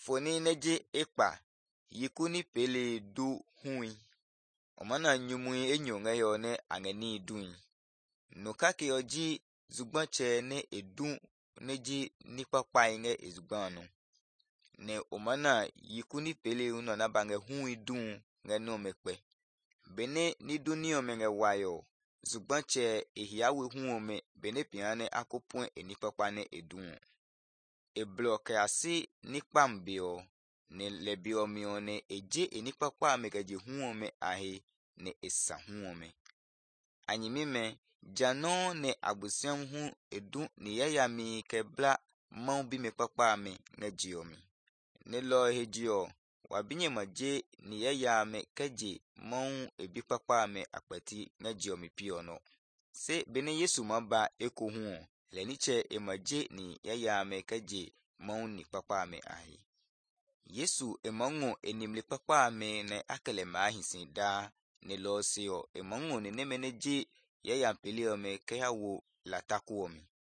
Foni neje ekpa yikuni pele du hui. Omana nyumui enyonga yone angeni dui. Nukake oji zugbanche ne edu neji nipapa inge ezubano. Ne omana yikuni pele uno nabange hui du ngeno mekpe. Bene ni dunio menge wayo. Zugbanche ehiawe huome bene piane akopuen enipapa ne edu. E bloke asi nikpa mbio. Ne lebio mione eje enipapa megaji huome ahe ne esa huome. Anyimime jano ne abusiam hu edu ni yayami kebla maumbi mekpapa me ngejiomi. Ne lo hejio wabinye maje ni yayame keje maung ebipapa me akpati ngejiomi piono. Se bene Yesu maba eko huo leniche emaje ni yayame keje maung ni papa me ahe. Yesu emongo enimle papa me ne akele mahinsin da ne lo seo emongo ne nemeneje yayam pelio me kehawo latakuomi.